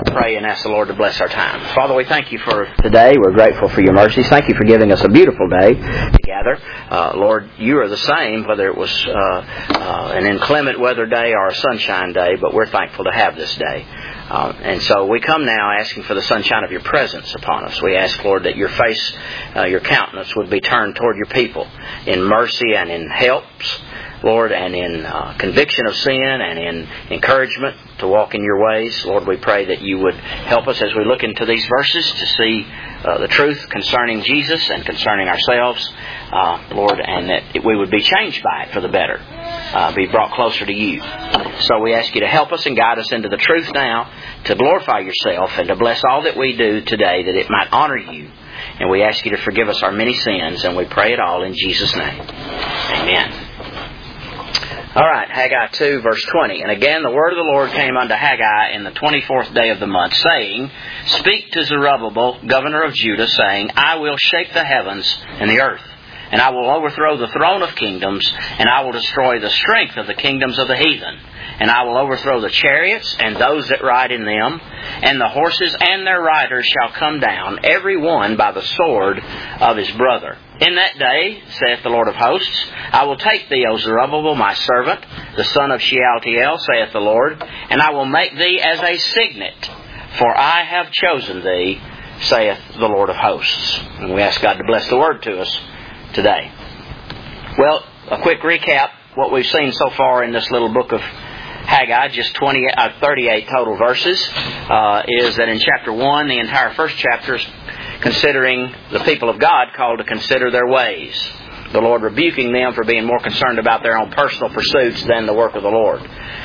Pray and ask the Lord to bless our time. Father, we thank you for today. We're grateful for your mercies. Thank you for giving us a beautiful day to gather. Lord, you are the same, whether it was an inclement weather day or a sunshine day, but we're thankful to have this day. And so we come now asking for the sunshine of your presence upon us. We ask, Lord, that your face, your countenance would be turned toward your people in mercy and in helps, Lord, and in conviction of sin and in encouragement to walk in your ways. Lord, we pray that you would help us as we look into these verses to see the truth concerning Jesus and concerning ourselves, Lord, and that we would be changed by it for the better, be brought closer to you. So we ask you to help us and guide us into the truth now, to glorify yourself and to bless all that we do today, that it might honor you. And we ask you to forgive us our many sins, and we pray it all in Jesus' name. Amen. All right, Haggai 2, verse 20. And again the word of the Lord came unto Haggai in the 24th day of the month, saying, Speak to Zerubbabel, governor of Judah, saying, I will shake the heavens and the earth, and I will overthrow the throne of kingdoms, and I will destroy the strength of the kingdoms of the heathen. And I will overthrow the chariots and those that ride in them, and the horses and their riders shall come down, every one by the sword of his brother. In that day, saith the Lord of hosts, I will take thee, O Zerubbabel, my servant, the son of Shealtiel, saith the Lord, and I will make thee as a signet, for I have chosen thee, saith the Lord of hosts. And we ask God to bless the word to us today. Well, a quick recap, what we've seen so far in this little book of Haggai, just 38 total verses, is that in chapter 1, the entire first chapter is considering the people of God called to consider their ways. The Lord rebuking them for being more concerned about their own personal pursuits than the work of the Lord.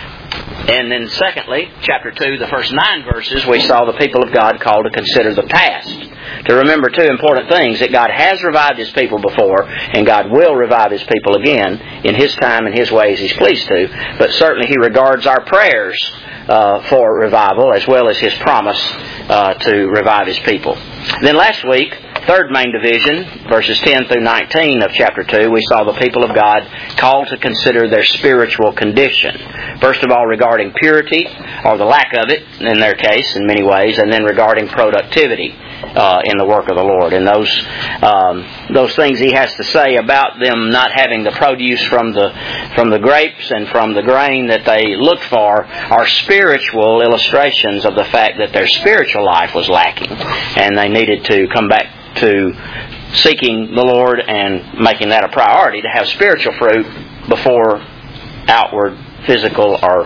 And then secondly, chapter 2, the first 9 verses, we saw the people of God called to consider the past. To remember two important things, that God has revived His people before, and God will revive His people again in His time and His ways He's pleased to. But certainly He regards our prayers for revival, as well as His promise to revive His people. Then last week, third main division, verses 10 through 19 of chapter 2, we saw the people of God called to consider their spiritual condition. First of all, regarding purity, or the lack of it, in their case, in many ways, and then regarding productivity in the work of the Lord. And those things He has to say about them not having the produce from the grapes and from the grain that they looked for are spiritual illustrations of the fact that their spiritual life was lacking, and they needed to come back to seeking the Lord and making that a priority to have spiritual fruit before outward physical or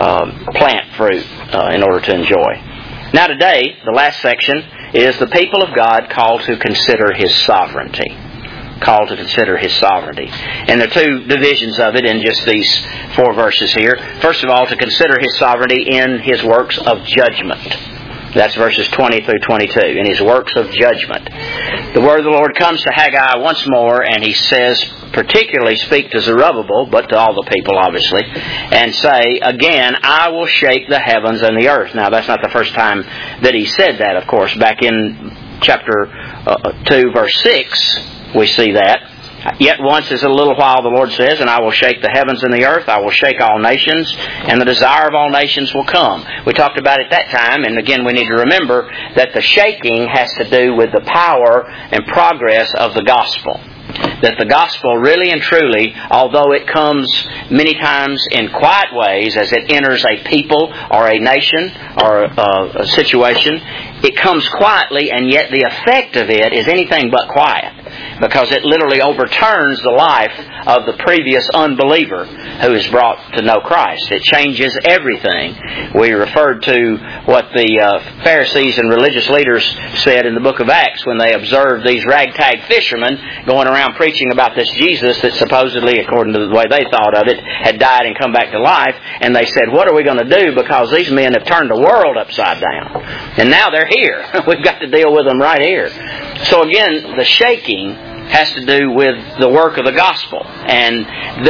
plant fruit in order to enjoy. Now today, the last section is the people of God called to consider His sovereignty. Called to consider His sovereignty. And there are two divisions of it in just these 4 verses here. First of all, to consider His sovereignty in His works of judgment. That's verses 20 through 22, in His works of judgment. The word of the Lord comes to Haggai once more, and he says, particularly speak to Zerubbabel, but to all the people obviously, and say, again, I will shake the heavens and the earth. Now that's not the first time that he said that, of course. Back in chapter 2, verse 6, we see that. Yet once is a little while, the Lord says, and I will shake the heavens and the earth, I will shake all nations, and the desire of all nations will come. We talked about it that time, and again we need to remember that the shaking has to do with the power and progress of the gospel. That the gospel really and truly, although it comes many times in quiet ways as it enters a people or a nation or a situation, it comes quietly, and yet the effect of it is anything but quiet, because it literally overturns the life of the previous unbeliever who is brought to know Christ. It changes everything. We referred to what the Pharisees and religious leaders said in the book of Acts when they observed these ragtag fishermen going around preaching about this Jesus that supposedly, according to the way they thought of it, had died and come back to life. And they said, what are we going to do, because these men have turned the world upside down. And now they're here. We've got to deal with them right here. So again, the shaking has to do with the work of the gospel. And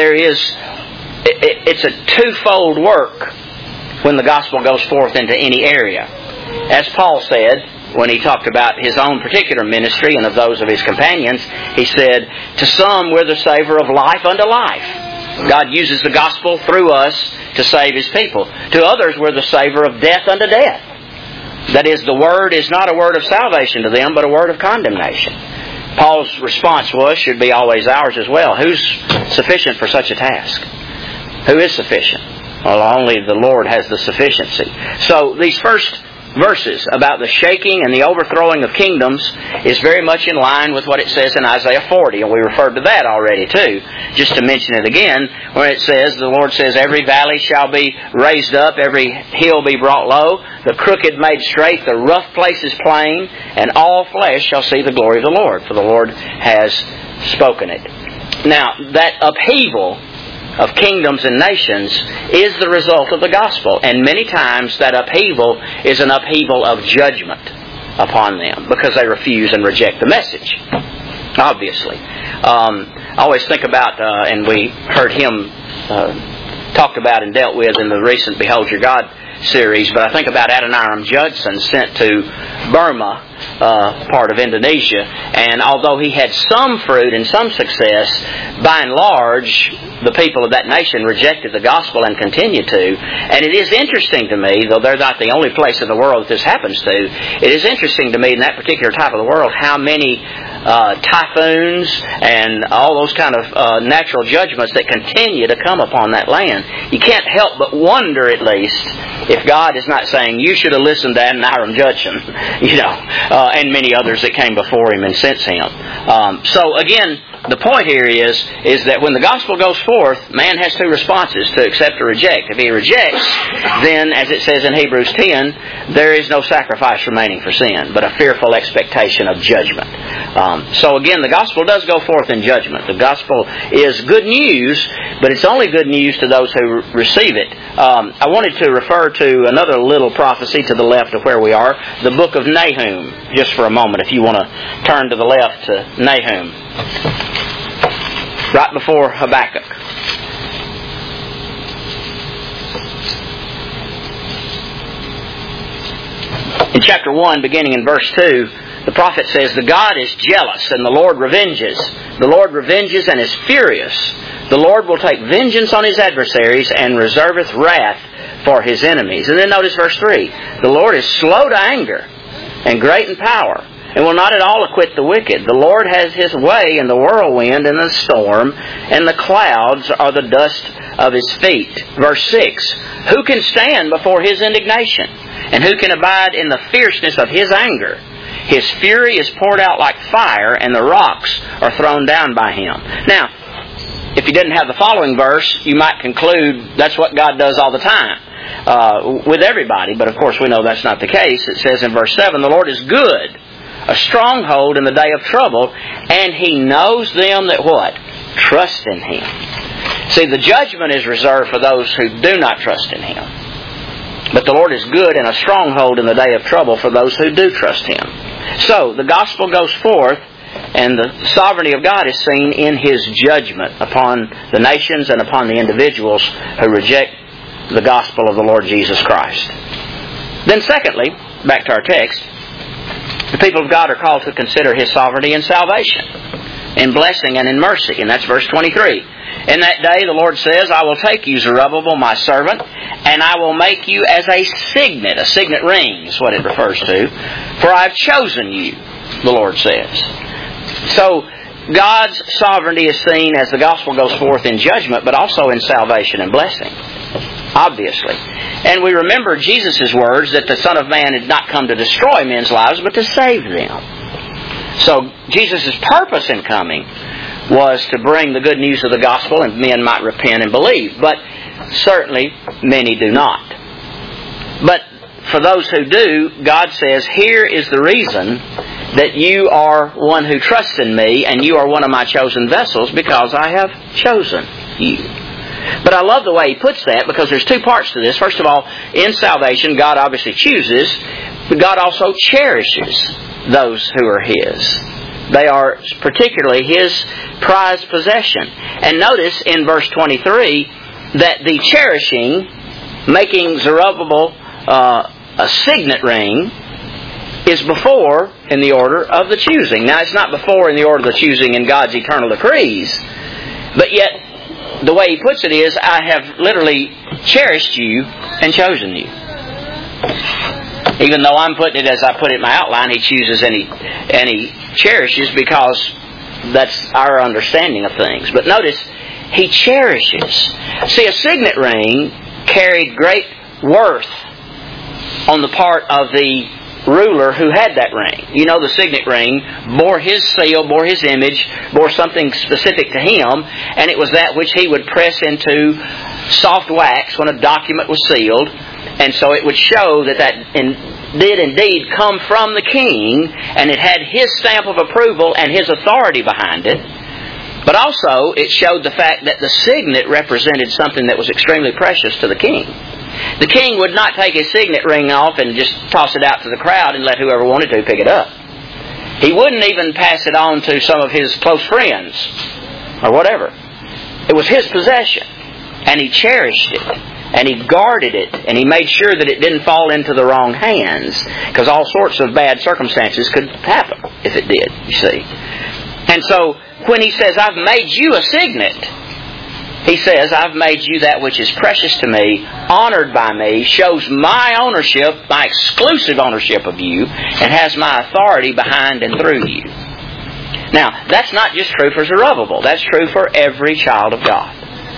it's a twofold work when the gospel goes forth into any area. As Paul said, when he talked about his own particular ministry and of those of his companions, he said, to some we're the savor of life unto life. God uses the gospel through us to save His people. To others we're the savor of death unto death. That is, the word is not a word of salvation to them, but a word of condemnation. Paul's response should be always ours as well. Who's sufficient for such a task? Who is sufficient? Well, only the Lord has the sufficiency. So these first verses about the shaking and the overthrowing of kingdoms is very much in line with what it says in Isaiah 40, and we referred to that already too. Just to mention it again, when it says, the Lord says, every valley shall be raised up, every hill be brought low, the crooked made straight, the rough places plain, and all flesh shall see the glory of the Lord, for the Lord has spoken it. Now, that upheaval of kingdoms and nations is the result of the gospel. And many times that upheaval is an upheaval of judgment upon them because they refuse and reject the message. Obviously. I always think about, and we heard him talked about and dealt with in the recent Behold Your God series, but I think about Adoniram Judson sent to Burma, part of Indonesia, and although he had some fruit and some success, by and large, the people of that nation rejected the gospel and continue to. And it is interesting to me, though they're not the only place in the world that this happens to, it is interesting to me in that particular type of the world how many typhoons and all those kind of natural judgments that continue to come upon that land. You can't help but wonder, at least, if God is not saying, you should have listened to Adoniram Judson, and many others that came before him and since him. So again, the point here is that when the gospel goes forth, man has two responses, to accept or reject. If he rejects, then, as it says in Hebrews 10, there is no sacrifice remaining for sin, but a fearful expectation of judgment. So again, the gospel does go forth in judgment. The gospel is good news, but it's only good news to those who receive it. I wanted to refer to another little prophecy to the left of where we are, the book of Nahum, just for a moment, if you want to turn to the left to Nahum. Right before Habakkuk. In chapter 1, beginning in verse 2, the prophet says, the God is jealous and the Lord revenges. The Lord revenges and is furious. The Lord will take vengeance on His adversaries and reserveth wrath for His enemies. And then notice verse 3. The Lord is slow to anger and great in power, and will not at all acquit the wicked. The Lord has His way in the whirlwind and the storm, and the clouds are the dust of His feet. Verse 6, who can stand before His indignation? And who can abide in the fierceness of His anger? His fury is poured out like fire, and the rocks are thrown down by Him. Now, if you didn't have the following verse, you might conclude that's what God does all the time with everybody. But of course we know that's not the case. It says in verse 7, the Lord is good, a stronghold in the day of trouble, and He knows them that what? Trust in Him. See, the judgment is reserved for those who do not trust in Him. But the Lord is good and a stronghold in the day of trouble for those who do trust Him. So, the gospel goes forth, and the sovereignty of God is seen in His judgment upon the nations and upon the individuals who reject the gospel of the Lord Jesus Christ. Then secondly, back to our text, the people of God are called to consider His sovereignty in salvation, in blessing and in mercy. And that's verse 23. In that day the Lord says, I will take you, Zerubbabel, my servant, and I will make you as a signet ring is what it refers to, for I have chosen you, the Lord says. So, God's sovereignty is seen as the gospel goes forth in judgment, but also in salvation and blessing. Obviously. And we remember Jesus' words that the Son of Man had not come to destroy men's lives, but to save them. So, Jesus' purpose in coming was to bring the good news of the gospel and men might repent and believe. But certainly many do not. But for those who do, God says, here is the reason that you are one who trusts in me and you are one of my chosen vessels, because I have chosen you. But I love the way He puts that, because there's two parts to this. First of all, in salvation, God obviously chooses, but God also cherishes those who are His. They are particularly His prized possession. And notice in verse 23 that the cherishing, making Zerubbabel a signet ring, is before in the order of the choosing. Now, it's not before in the order of the choosing in God's eternal decrees, but yet the way He puts it is, I have literally cherished you and chosen you. Even though I'm putting it as I put it in my outline, He chooses and He cherishes, because that's our understanding of things. But notice, He cherishes. See, a signet ring carried great worth on the part of the ruler who had that ring. You know, the signet ring bore his seal, bore his image, bore something specific to him, and it was that which he would press into soft wax when a document was sealed, and so it would show that did indeed come from the king, and it had his stamp of approval and his authority behind it. But also, it showed the fact that the signet represented something that was extremely precious to the king. The king would not take his signet ring off and just toss it out to the crowd and let whoever wanted to pick it up. He wouldn't even pass it on to some of his close friends or whatever. It was his possession, and he cherished it, and he guarded it, and he made sure that it didn't fall into the wrong hands, because all sorts of bad circumstances could happen if it did, you see. And so, when he says, I've made you a signet, he says, I've made you that which is precious to me, honored by me, shows my ownership, my exclusive ownership of you, and has my authority behind and through you. Now, that's not just true for Zerubbabel. That's true for every child of God.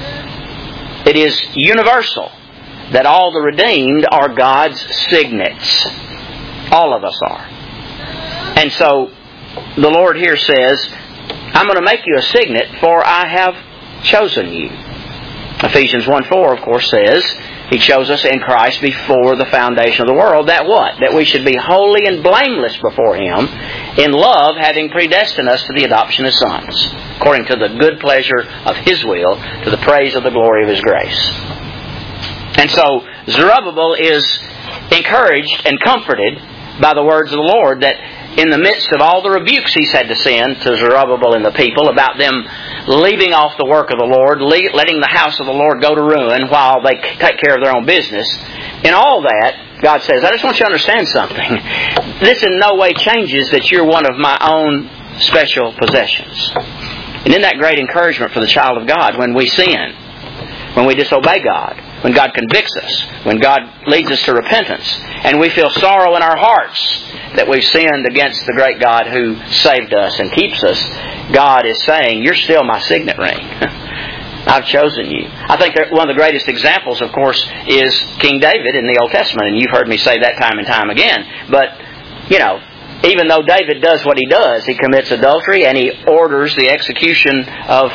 It is universal that all the redeemed are God's signets. All of us are. And so, the Lord here says, I'm going to make you a signet, for I have chosen you. Ephesians 1:4, of course, says He chose us in Christ before the foundation of the world. That what? That we should be holy and blameless before Him, in love, having predestined us to the adoption as sons, according to the good pleasure of His will, to the praise of the glory of His grace. And so Zerubbabel is encouraged and comforted by the words of the Lord, that in the midst of all the rebukes He's had to send to Zerubbabel and the people about them leaving off the work of the Lord, letting the house of the Lord go to ruin while they take care of their own business, in all that, God says, I just want you to understand something. This in no way changes that you're one of my own special possessions. And isn't that great encouragement for the child of God when we sin, when we disobey God, when God convicts us, when God leads us to repentance, and we feel sorrow in our hearts that we've sinned against the great God who saved us and keeps us. God is saying, you're still my signet ring. I've chosen you. I think that one of the greatest examples, of course, is King David in the Old Testament, and you've heard me say that time and time again. But, even though David does what he does, he commits adultery and he orders the execution of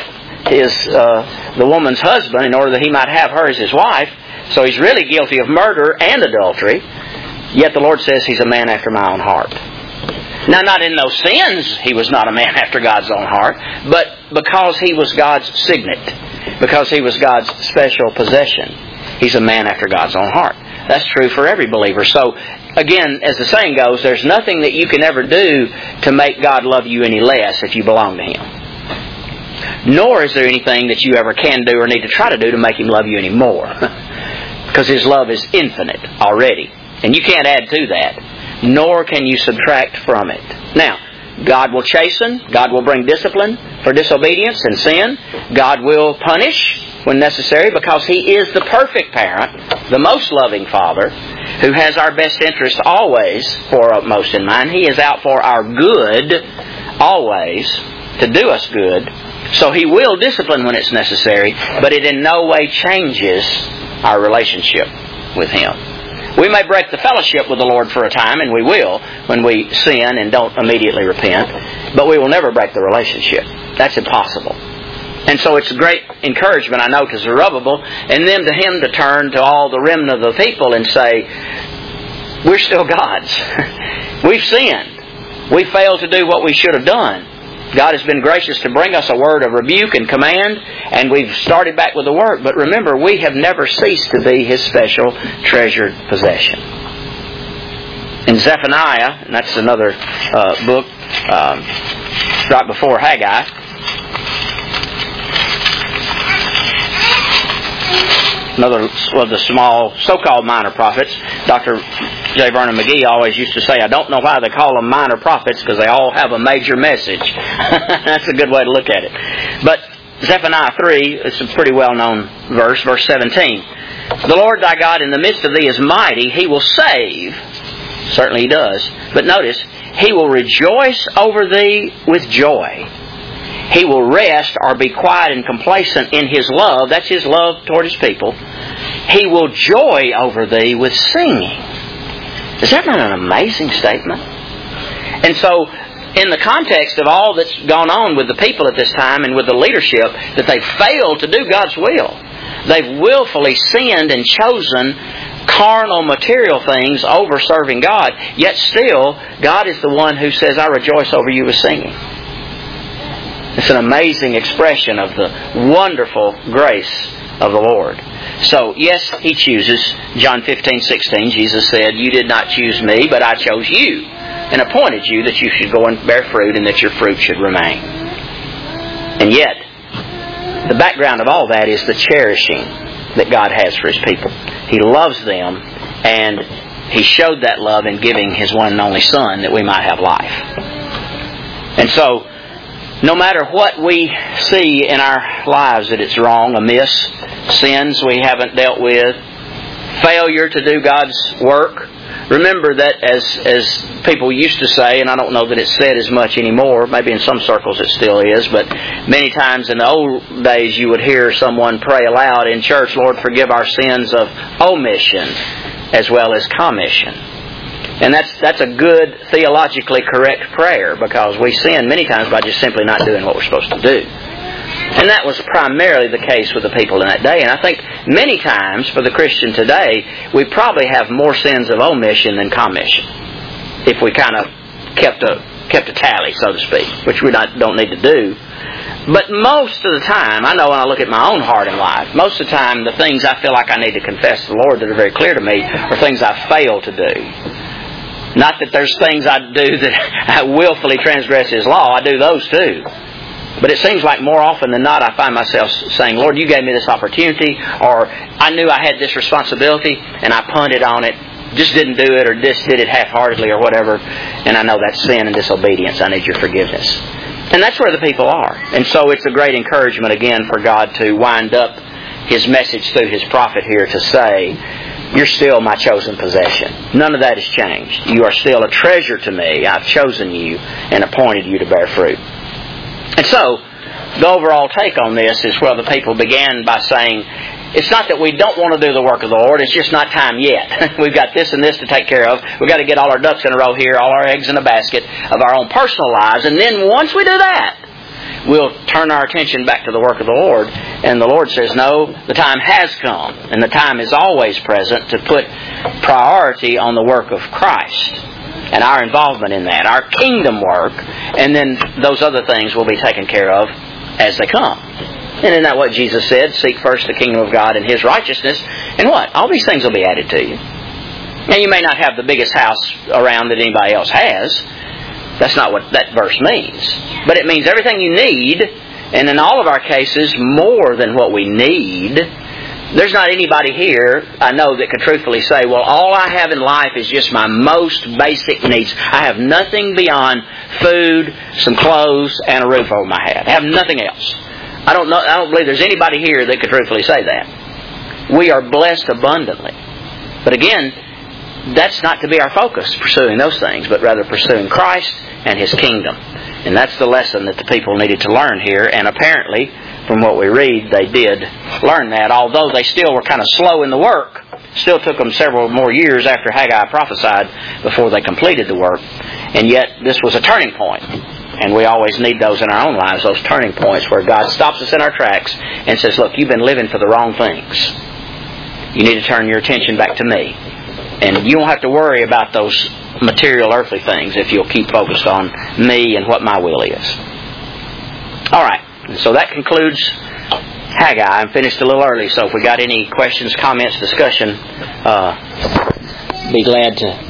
the woman's husband in order that he might have her as his wife. So he's really guilty of murder and adultery. Yet the Lord says he's a man after my own heart. Now, not in those sins he was not a man after God's own heart, but because he was God's signet, because he was God's special possession, he's a man after God's own heart. That's true for every believer. So, again, as the saying goes, there's nothing that you can ever do to make God love you any less if you belong to Him. Nor is there anything that you ever can do or need to try to do to make Him love you any more. Because His love is infinite already. And you can't add to that, nor can you subtract from it. Now, God will chasten, God will bring discipline for disobedience and sin. God will punish when necessary, because He is the perfect parent, the most loving Father, who has our best interest always foremost in mind. He is out for our good always, to do us good. So He will discipline when it's necessary, but it in no way changes our relationship with Him. We may break the fellowship with the Lord for a time, and we will when we sin and don't immediately repent, but we will never break the relationship. That's impossible. And so it's a great encouragement, I know, to Zerubbabel, and then to him to turn to all the remnant of the people and say, we're still God's. We've sinned. We failed to do what we should have done. God has been gracious to bring us a word of rebuke and command, and we've started back with the work. But remember, we have never ceased to be His special treasured possession. In Zephaniah, and that's another book right before Haggai, another of the small so-called minor prophets. Dr. J. Vernon McGee always used to say, I don't know why they call them minor prophets, because they all have a major message. That's a good way to look at it. But Zephaniah 3, it's a pretty well-known verse, verse 17. The Lord thy God in the midst of thee is mighty. He will save. Certainly He does. But notice, He will rejoice over thee with joy. He will rest or be quiet and complacent in His love. That's His love toward His people. He will joy over thee with singing. Is that not an amazing statement? And so, in the context of all that's gone on with the people at this time and with the leadership, that they failed to do God's will. They've willfully sinned and chosen carnal, material things over serving God. Yet still, God is the one who says, I rejoice over you with singing. It's an amazing expression of the wonderful grace of the Lord. So, yes, He chooses. John 15:16, Jesus said, you did not choose me, but I chose you and appointed you that you should go and bear fruit and that your fruit should remain. And yet, the background of all that is the cherishing that God has for His people. He loves them, and He showed that love in giving His one and only Son that we might have life. And so, no matter what we see in our lives that it's wrong, amiss, sins we haven't dealt with, failure to do God's work, remember that as people used to say, and I don't know that it's said as much anymore, maybe in some circles it still is, but many times in the old days you would hear someone pray aloud in church, Lord, forgive our sins of omission as well as commission. And that's a good, theologically correct prayer, because we sin many times by just simply not doing what we're supposed to do. And that was primarily the case with the people in that day. And I think many times for the Christian today, we probably have more sins of omission than commission, if we kind of kept a tally, so to speak, which we don't need to do. But most of the time, I know when I look at my own heart in life, most of the time the things I feel like I need to confess to the Lord that are very clear to me are things I fail to do. Not that there's things I do that I willfully transgress His law. I do those too. But it seems like more often than not I find myself saying, Lord, you gave me this opportunity, or I knew I had this responsibility and I punted on it, just didn't do it, or just did it half-heartedly or whatever, and I know that's sin and disobedience. I need your forgiveness. And that's where the people are. And so it's a great encouragement again for God to wind up His message through His prophet here to say, you're still my chosen possession. None of that has changed. You are still a treasure to me. I've chosen you and appointed you to bear fruit. And so, the overall take on this is, well, the people began by saying, it's not that we don't want to do the work of the Lord, it's just not time yet. We've got this and this to take care of. We've got to get all our ducks in a row here, all our eggs in a basket of our own personal lives. And then once we do that, we'll turn our attention back to the work of the Lord. And the Lord says, no, the time has come. And the time is always present to put priority on the work of Christ and our involvement in that, our kingdom work. And then those other things will be taken care of as they come. And isn't that what Jesus said? Seek first the kingdom of God and His righteousness. And what? All these things will be added to you. Now, you may not have the biggest house around that anybody else has. That's not what that verse means. But it means everything you need, and in all of our cases, more than what we need. There's not anybody here, I know, that could truthfully say, well, all I have in life is just my most basic needs. I have nothing beyond food, some clothes, and a roof over my head. I have nothing else. I don't believe there's anybody here that could truthfully say that. We are blessed abundantly. But again, that's not to be our focus, pursuing those things, but rather pursuing Christ and His kingdom. And that's the lesson that the people needed to learn here. And apparently, from what we read, they did learn that. Although they still were kind of slow in the work. Still took them several more years after Haggai prophesied before they completed the work. And yet, this was a turning point. And we always need those in our own lives, those turning points where God stops us in our tracks and says, look, you've been living for the wrong things. You need to turn your attention back to me. And you won't have to worry about those material, earthly things if you'll keep focused on me and what my will is. All right. So that concludes Haggai. I'm finished a little early, so if we got any questions, comments, discussion, be glad to